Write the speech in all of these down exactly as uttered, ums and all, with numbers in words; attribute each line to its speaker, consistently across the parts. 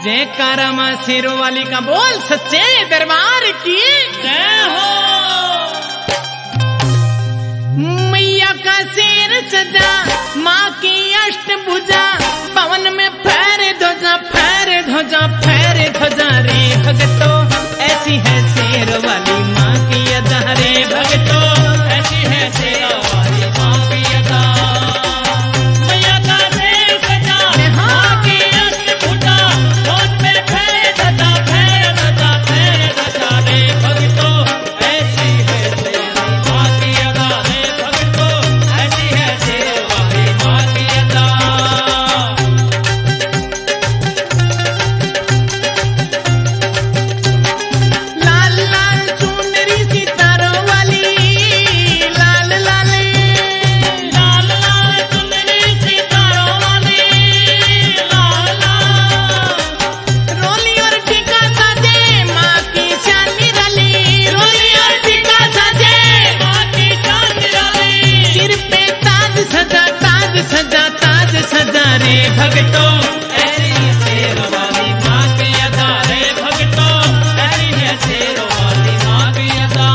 Speaker 1: जयकारा मां शेरों वाली का बोल सच्चे दरबार की
Speaker 2: जय हो।
Speaker 1: मैया का शेर सजा माँ की अष्टभुजा पवन में फहरे ध्वजा फहरे ध्वजा फहरे ध्वजा रे भगतो ऐसी है शेर वाली माँ की अदा रे भगतो
Speaker 2: ऐसी है शेरों वाली माँ की अदा। मैया का शेर सजा माँ की अष्टभुजा पवन में फहरे ध्वजा फहरे ध्वजा फहरे ध्वजा रे भगतो ऐसी है शेरों माँ की अदा रे भगतो ऐसी है शेरों वाली माँ की अदा।
Speaker 1: लाल लाल चुनरी सितारों वाली लाल लाल
Speaker 2: लाल लाल चुनरी सितारों वाली लाल लाल।
Speaker 1: रोली और टीका साजे माँ की चांदी रली रोली और टीका साजे
Speaker 2: माँ की चांद डाली।
Speaker 1: सिर पे ताज सजा ताज सजा ताज सजा रे भगतो
Speaker 2: ऐसी है शेरों वाली माँ की अदा रे भगतो ऐसी है शेरों वाली माँ की अदा।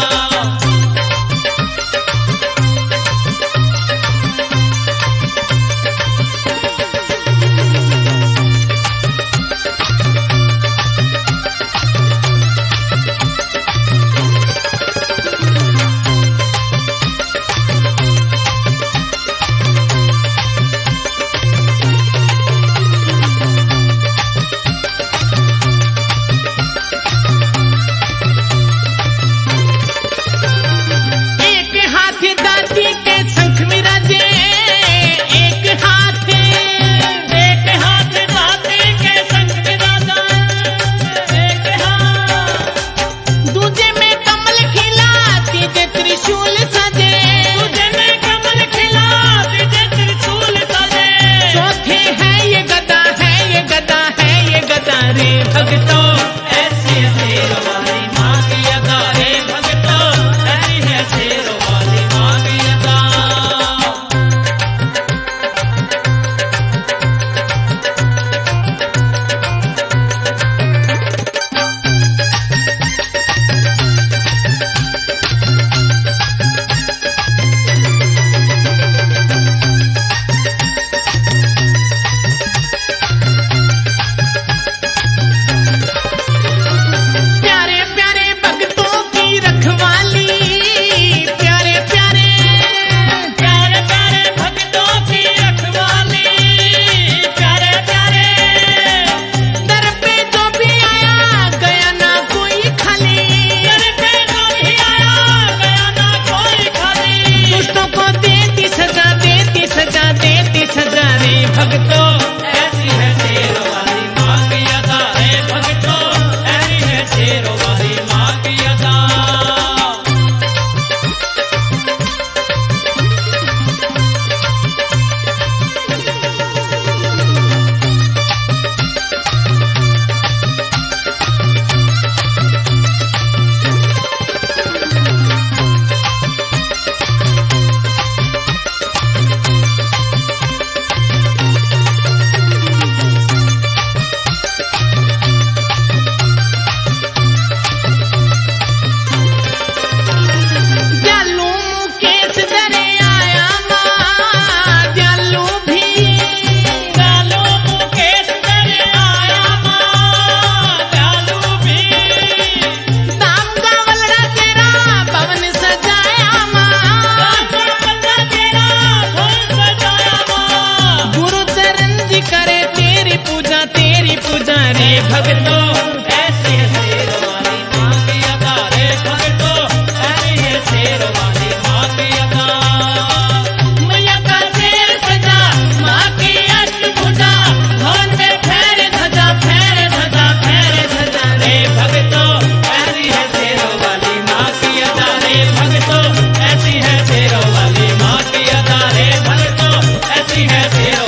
Speaker 1: एक हाथ दाती के शंख मिराजे एक हाथ
Speaker 2: एक हाथ दाते के संग विराजा एक हाथ।
Speaker 1: दूजे में कमल खिला तीजे त्रिशूल सजे
Speaker 2: तुझे में कमल खिला तुझे त्रिशूल सजे।
Speaker 1: चौथे है ये गदा है ये गदा है ये गदा रे भगतो
Speaker 2: ऐसी है शेरों वाली माँ की अदा रे भगतो ऐसी है शेरों वाली माँ की अदा।
Speaker 1: प्यारे प्यारे भक्तों की रखवाली प्यारे प्यारे
Speaker 2: प्यारे प्यारे भक्तों की रखवाली प्यारे प्यारे।
Speaker 1: दर पे जो भी आया गया ना कोई खाली
Speaker 2: दर पे जो भी आया गया ना कोई खाली।
Speaker 1: दुष्टों को देती सजा देती सजा देती सजा रे भगतो
Speaker 2: ऐसी है शेरों वाली माँ की अदा रे भगतो ऐसी है शेरों वाली माँ की अदा।
Speaker 1: दयालु मुकेश दरे आया माँ दयालु भी
Speaker 2: दयालु मुकेश दरे आया माँ दयालु भी।
Speaker 1: दाम का वलड़ा तेरा पवन सजाया माँ
Speaker 2: दाता बंदा तेरा भोर सजाया माँ।
Speaker 1: गुरु चरण जी करे तेरी पूजा तेरी पूजा रे भगतो
Speaker 2: ऐसी है शेरों वाली माँ की अदा रे भगतो ऐसी है शेरों वाली माँ की अदा।
Speaker 1: मैया का शेर सजा
Speaker 2: माँ की अष्टभुजा भवन में फहरे ध्वजा फहरे ध्वजा फहरे ध्वजा रे भगतो ऐसी है शेरों वाली माँ की अदा रे भगतो ऐसी है शेरों वाली माँ की अदा रे भगतो ऐसी है शेरों